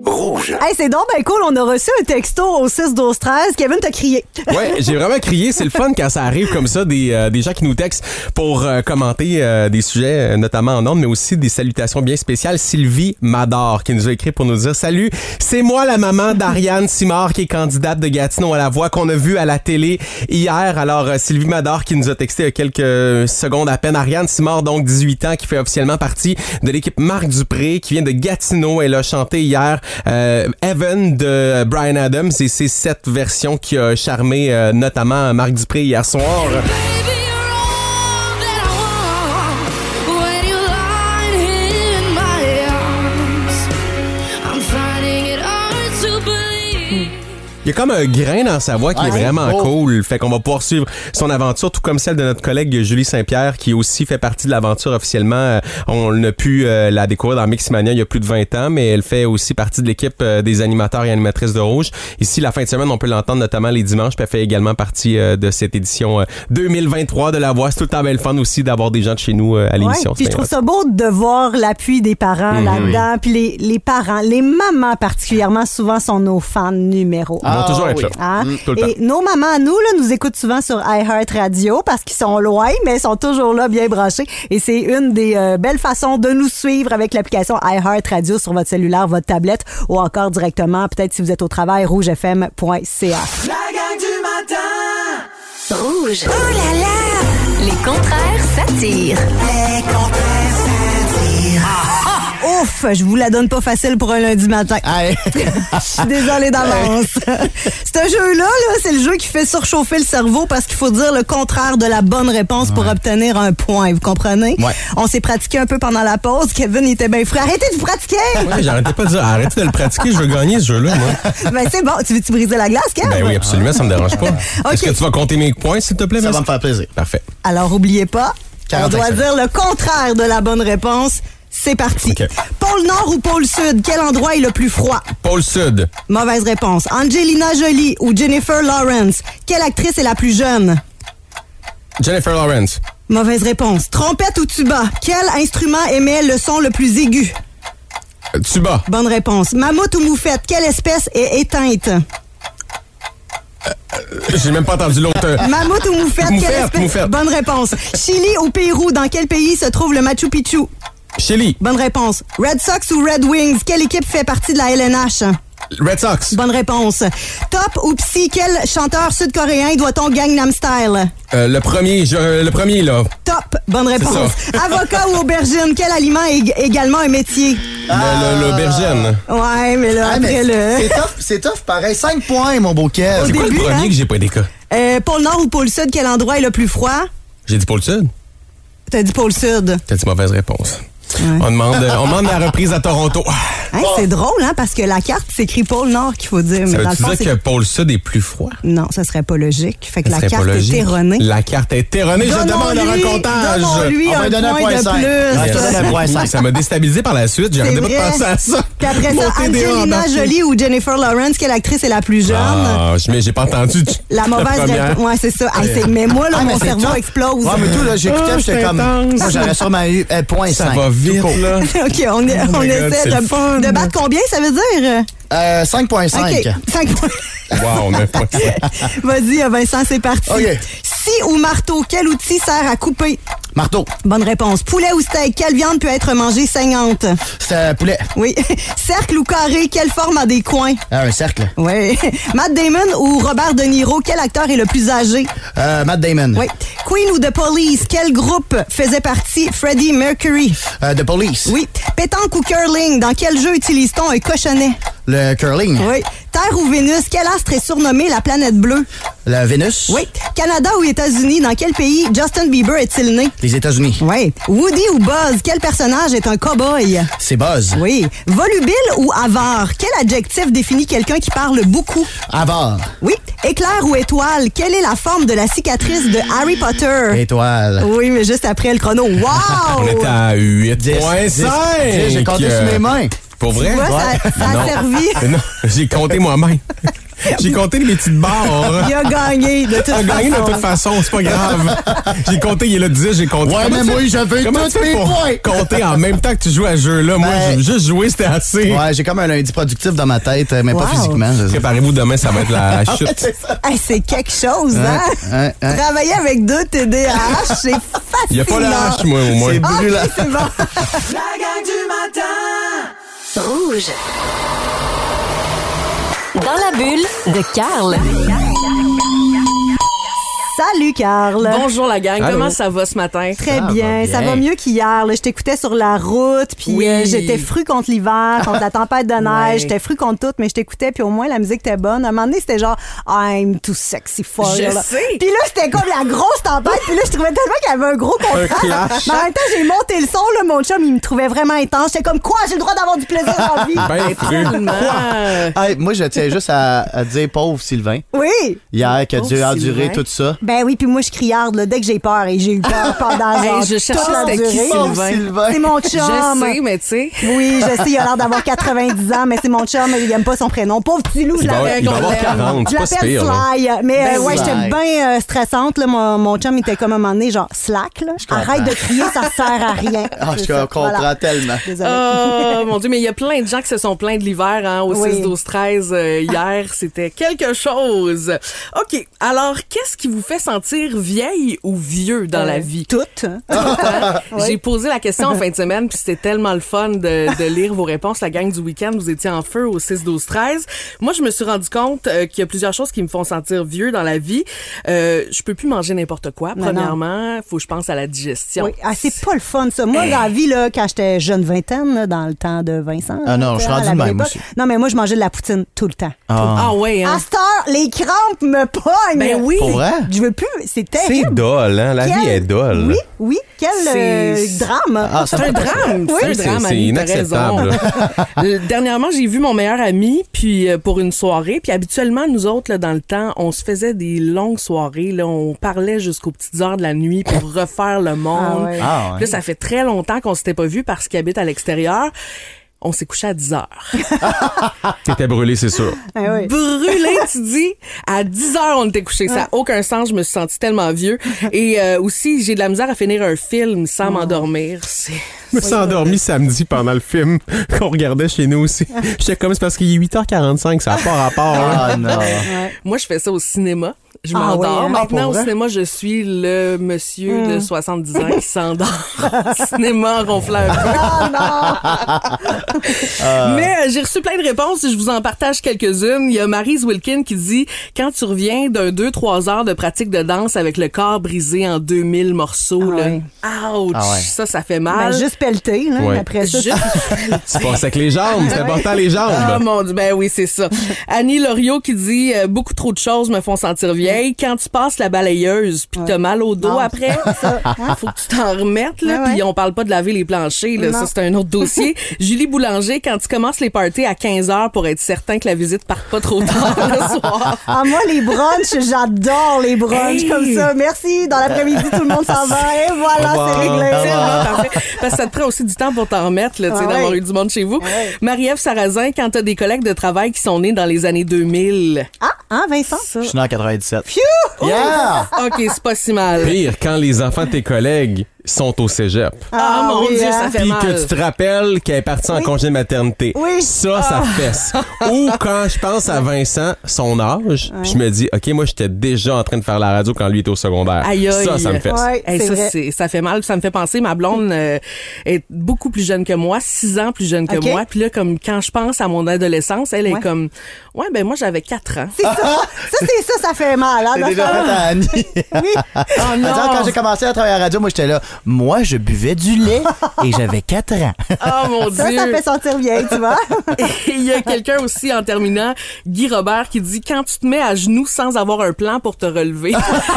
Rouge. Hey, c'est donc ben cool. On a reçu un texto au 6-12-13. Kevin t'a crié. Ouais, j'ai vraiment crié. C'est le fun quand ça arrive comme ça, des gens qui nous textent pour commenter des sujets, notamment en ondes, mais aussi des salutations bien spéciales. Sylvie Mador qui nous a écrit pour nous dire « Salut, c'est moi la maman d'Ariane Simard qui est candidate de Gatineau à la voix qu'on a vue à la télé hier. » Alors, Sylvie Mador qui nous a texté il y a quelques secondes à peine. Ariane Simard, donc 18 ans, qui fait officiellement partie de l'équipe Marc Dupré, qui vient de Gatineau. Elle a chanté hier Evan de Bryan Adams et c'est cette version qui a charmé notamment Marc Dupré hier soir. Il y a comme un grain dans sa voix qui est vraiment cool. Fait qu'on va pouvoir suivre son aventure, tout comme celle de notre collègue Julie Saint-Pierre, qui aussi fait partie de l'aventure officiellement. On a pu la découvrir dans Mixmania il y a plus de 20 ans, mais elle fait aussi partie de l'équipe des animateurs et animatrices de Rouge. Ici, la fin de semaine, on peut l'entendre notamment les dimanches, puis elle fait également partie de cette édition 2023 de La Voix. C'est tout le temps bien le fun aussi d'avoir des gens de chez nous à l'émission. Puis je trouve ça beau de voir l'appui des parents là-dedans. Puis les parents, les mamans particulièrement, souvent sont nos fans numéro 1. Toujours être là. Hein? Tout le temps. Et nos mamans à nous, là, nous écoutent souvent sur iHeartRadio parce qu'ils sont loin, mais ils sont toujours là, bien branchés. Et c'est une des belles façons de nous suivre avec l'application iHeartRadio sur votre cellulaire, votre tablette ou encore directement, peut-être si vous êtes au travail, rougefm.ca. La gang du matin. Rouge. Oh là là! Les contraires s'attirent. Les contraires s'attirent. Ouf, je vous la donne pas facile pour un lundi matin. Je suis désolée d'avance. Ce jeu-là, c'est le jeu qui fait surchauffer le cerveau parce qu'il faut dire le contraire de la bonne réponse pour obtenir un point. Vous comprenez? Ouais. On s'est pratiqué un peu pendant la pause. Kevin était bien frais. Arrêtez de vous pratiquer! Ouais, j'arrêtais pas de dire arrêtez de le pratiquer, je veux gagner ce jeu-là, moi. Ben c'est bon. Tu veux-tu briser la glace, Kev? Ben oui, absolument, ça me dérange pas. Okay. Est-ce que tu vas compter mes points, s'il te plaît? Ça va me faire plaisir. Parfait. Alors, oubliez pas, on doit dire le contraire de la bonne réponse. C'est parti. Okay. Pôle Nord ou pôle Sud, quel endroit est le plus froid? Pôle Sud. Mauvaise réponse. Angelina Jolie ou Jennifer Lawrence, quelle actrice est la plus jeune? Jennifer Lawrence. Mauvaise réponse. Trompette ou tuba, quel instrument émet le son le plus aigu? Tuba. Bonne réponse. Mammouth ou moufette, quelle espèce est éteinte? J'ai même pas entendu l'autre. Mammouth ou moufette, quelle espèce? Moufette. Bonne réponse. Chili ou Pérou, dans quel pays se trouve le Machu Picchu? Chili. Bonne réponse. Red Sox ou Red Wings, quelle équipe fait partie de la LNH? Red Sox. Bonne réponse. Top ou Psy, quel chanteur sud-coréen doit-on Gangnam Style? Le premier, là. Top. Bonne réponse. Avocat ou aubergine, quel aliment est également un métier? L'aubergine. Ouais, mais là, après C'est tough, pareil. 5 points, mon beau Kev. C'est quoi le premier que j'ai pas des cas? Pôle Nord ou pôle Sud, quel endroit est le plus froid? J'ai dit pôle Sud. T'as dit pôle Sud. T'as dit mauvaise réponse. Ouais. On demande la reprise à Toronto. Hein, c'est drôle, hein, parce que la carte, c'est écrit pôle Nord qu'il faut dire. Ça mais dans le fond, dire que pôle Sud est plus froid? Non, ça serait pas logique. Fait que la carte est erronée. La carte est erronée. Je demande un recomptage. Donnons-lui un point de plus. Ça m'a déstabilisé par la suite. J'ai arrêté pas de penser à ça. Puis après ça, Angelina Jolie ou Jennifer Lawrence, quelle actrice est la plus jeune? Ah, mais j'ai pas entendu. La mauvaise réponse. Ouais, c'est ça. Mais moi, là, mon cerveau explose. Ouais, mais tout, là, j'écoutais, j'étais comme. Moi, j'aurais sûrement eu point 5. Ça va vite, là. OK, on essaie de battre combien, ça veut dire? 5.5. OK, 5 points. Wow, on a pas ça. Vas-y, Vincent, c'est parti. Okay. Scie ou marteau, quel outil sert à couper? Marteau. Bonne réponse. Poulet ou steak, quelle viande peut être mangée saignante? C'est poulet. Oui. Cercle ou carré, quelle forme a des coins? Un cercle. Oui. Matt Damon ou Robert De Niro, quel acteur est le plus âgé? Matt Damon. Oui. Queen ou The Police, quel groupe faisait partie Freddie Mercury? The Police. Oui. Pétanque ou curling, dans quel jeu utilise-t-on un cochonnet? Le curling. Oui. Terre ou Vénus, quel astre est surnommé la planète bleue? La Vénus. Oui. Canada ou États-Unis, dans quel pays Justin Bieber est-il né? Les États-Unis. Oui. Woody ou Buzz, quel personnage est un cow-boy? C'est Buzz. Oui. Volubile ou avare, quel adjectif définit quelqu'un qui parle beaucoup? Avare. Oui. Éclair ou étoile, quelle est la forme de la cicatrice de Harry Potter? Étoile. Oui, mais juste après le chrono. Wow! On était à 8.5. J'ai compté sur mes mains. Pour vrai? Tu vois, ça a servi. Non, j'ai compté moi-même. J'ai compté mes petites barres. Il a gagné de toute façon. Il a gagné de toute façon, c'est pas grave. J'ai compté, il est là 10, j'ai compté. Ouais, mais moi, j'avais tous mes points. Compter en même temps que tu joues à ce jeu-là. Moi, juste jouer, c'était assez. Ouais, j'ai comme un lundi productif dans ma tête, mais pas physiquement. Préparez-vous, demain, ça va être la chute. C'est quelque chose, hein? Travailler avec 2 TDAH, c'est fascinant. Il n'y a pas la hache, moi, au moins. C'est brûlant. Okay, c'est bon. La gang du matin. Rouge. Dans la bulle de Carl. Salut, Carl. Bonjour, la gang. Allô. Comment ça va ce matin? Très bien. Ça va mieux qu'hier. Là. Je t'écoutais sur la route, puis j'étais fru contre l'hiver, contre la tempête de neige. J'étais fru contre tout, mais je t'écoutais, puis au moins, la musique était bonne. À un moment donné, c'était genre « I'm too sexy for you ». Je sais. Puis là, c'était comme la grosse tempête, puis là, je trouvais tellement qu'il y avait un gros contraste. Mais en même temps, j'ai monté le son, là, mon chum, il me trouvait vraiment intense. J'étais comme « Quoi? J'ai le droit d'avoir du plaisir dans la vie? » Ben fru. Hey, moi, je tiens juste à dire pauvre Sylvain. Oui. Hier, qui a dû Pauvre endurer Sylvain. tout ça. Ben oui, puis moi, je criarde là, dès que j'ai peur, et j'ai eu peur pendant genre Je cherchais toute la c'était qui, durée. Pauvre Sylvain. Sylvain. C'est mon chum. Je sais, mais tu sais. Oui, je sais, il a l'air d'avoir 90 ans, mais c'est mon chum, il aime pas son prénom. Pauvre petit loup, je Il va l'appelle. avoir 40, Je c'est pas si l'appelle pire. là. Sly. Mais ouais, Sly. j'étais bien stressante. Là. Mon chum, il était comme à un moment donné, genre slack. Là. Arrête de crier, ça sert à rien. Ah, C'est je ça. comprends Voilà. tellement. Désolée. Oh mon Dieu, mais il y a plein de gens qui se sont plaints de l'hiver hein, au Oui. 6-12-13 hier. C'était quelque chose. OK, alors qu'est-ce qui vous fait sentir vieille ou vieux dans la vie? Toutes. Hein? Oui. J'ai posé la question en fin de semaine, puis c'était tellement le fun de lire vos réponses. La gang du week-end, vous étiez en feu au 6-12-13. Moi, je me suis rendu compte qu'il y a plusieurs choses qui me font sentir vieux dans la vie. Je peux plus manger n'importe quoi. Non, Premièrement, faut que je pense à la digestion. Oui. Ah, c'est pas le fun, ça. Moi, dans la vie, là, quand j'étais jeune vingtaine, là, dans le temps de Vincent. Ah non, là, je suis à rendu la de même belle époque. aussi. Non, mais moi, je mangeais de la poutine tout le temps. Ah ouais, hein? À cette heure, les crampes me pognent. Ben oui. Pour vrai? Je veux plus. C'est C'est terrible. dole, hein? La vie est dole. Oui, oui. Quel C'est- drame. Ah, C'est un drame. Oui. C'est un drame, C'est Annie, t'as raison. inacceptable. Dernièrement, j'ai vu mon meilleur ami puis pour une soirée. Puis habituellement, nous autres, là, dans le temps, on se faisait des longues soirées. Là, on parlait jusqu'aux petites heures de la nuit pour refaire le monde. Ah ouais. Ah, ouais. Puis là, ça fait très longtemps qu'on s'était pas vu parce qu'il habite à l'extérieur. On s'est couché à 10 heures. T'étais brûlé, c'est sûr. Ah oui. Brûlé, tu dis. À 10 heures, on était couché. Ça n'a aucun sens. Je me suis sentie tellement vieux. Et aussi, j'ai de la misère à finir un film sans m'endormir. Je me suis endormi samedi pendant le film qu'on regardait chez nous aussi. J'étais comme, c'est parce qu'il est 8h45, ça n'a pas rapport. là. Ah non. Moi, je fais ça au cinéma. Je Ah m'endors. oui, hein? Maintenant, pour au vrai? cinéma, je suis le monsieur de 70 ans qui s'endort au cinéma en ronflant un peu. Mais j'ai reçu plein de réponses et je vous en partage quelques-unes. Il y a Maryse Wilkin qui dit « Quand tu reviens d'un 2-3 heures de pratique de danse avec le corps brisé en 2000 morceaux, Ah là, oui. ouch, Ah ouais. ça fait mal. Ben, juste pelleter, là. Ouais. Après ça, Juste- Tu passes avec les jambes, c'est important les jambes. Ah mon Dieu, ben oui, c'est ça. Annie Loriot qui dit beaucoup trop de choses me font sentir vieille. Quand tu passes la balayeuse puis t'as mal au dos Non, après, faut que tu t'en remettes là. Ouais, Puis on parle pas de laver les planchers là, Non. ça c'est un autre dossier. Julie Boulanger, quand tu commences les parties à 15h pour être certain que la visite parte pas trop tard le soir. Ah, moi, les brunchs, j'adore les brunchs Hey! comme ça. Merci. Dans l'après-midi, tout le monde s'en va. Et voilà, Au c'est revoir. réglé. Tellement parfait. Parce que ça te prend aussi du temps pour t'en remettre, là, tu sais, Ah d'avoir ouais. eu du monde chez vous. Ouais. Marie-Ève Sarrazin, quand t'as des collègues de travail qui sont nés dans les années 2000. Ah, hein, Vincent? Ça. Je suis né en 97. Phew! Yeah! OK, c'est pas si mal. Pire, quand les enfants de tes collègues sont au cégep. Ah, mon oui, Dieu, hein? ça fait Puis mal. que tu te rappelles qu'elle est partie en congé de maternité. Oui. Ça fesse. Ou quand je pense à Vincent, son âge, puis je me dis, OK, moi, j'étais déjà en train de faire la radio quand lui était au secondaire. Aïe, aïe. Ça me fesse. Ouais, Hey, c'est ça, vrai. ça fait mal, ça me fait penser. Ma blonde est beaucoup plus jeune que moi, 6 ans plus jeune que OK. moi. Puis là, comme quand je pense à mon adolescence, elle Ouais. est comme, ouais, ben moi j'avais 4 ans. C'est ça. Ça fait mal. Hein, C'est de déjà faire- fait à Annie. Oui. Oh non! Attends, quand j'ai commencé à travailler à la radio, moi, j'étais là. Moi, je buvais du lait et j'avais 4 ans. Oh mon Ça Dieu! fait sentir vieille, tu vois. Et il y a quelqu'un aussi en terminant, Guy Robert, qui dit quand tu te mets à genoux sans avoir un plan pour te relever.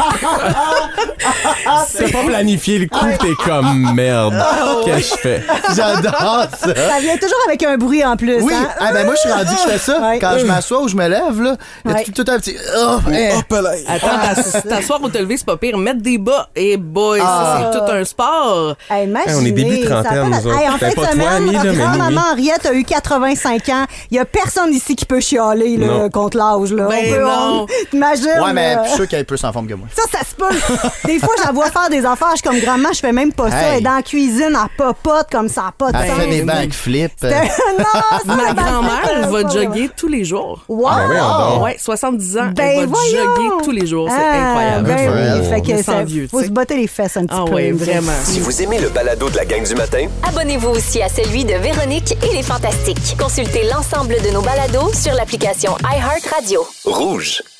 C'est pas planifié le coup, t'es comme merde. Qu'est-ce que je fais? J'adore ça. Ça vient toujours avec un bruit en plus. Oui, Hein? ah ben moi je suis rendu que je fais ça. Ouais. Quand je m'assois ou je me lève, là, il y a Ouais. tout un petit. Oh, Attends, t'asseoir ou te lever, c'est pas pire. Mettre des bas, et boy, ça, c'est tout un sport. Hey, imaginez, on est début trentaine, nous autres. Hey, en fin de Pas toi, semaine, Annie, là, mais grand-maman Mimi. Henriette a eu 85 ans. Il y a personne ici qui peut chialer là, Non. contre l'âge. Là. Ben non. T'imagines? Ouais, mais là. je suis sûr qu'elle est plus en forme que moi. Ça se peut. Des fois, j'en vois faire des affaires. Je suis comme grand-maman, je fais même pas ça. Hey. Elle est dans la cuisine, elle popote comme ça, pas de Elle sens. fait des backflips. Non, ça, Ma le grand-mère backflip, va pas jogger tous les jours. Wow! Ben oui, on dort. Ouais, 70 ans, Ben elle va voyons. jogger tous les jours. C'est Ah, incroyable. Ben oui, Elle. fait que On est ça, sans vieux, faut tu se sais. botter les fesses un petit Ah peu. oui, nous autres. vraiment. Si vous aimez le balado de la gang du matin, Abonnez-vous aussi à celui de Véronique et les Fantastiques. Consultez l'ensemble de nos balados sur l'application iHeartRadio. rouge.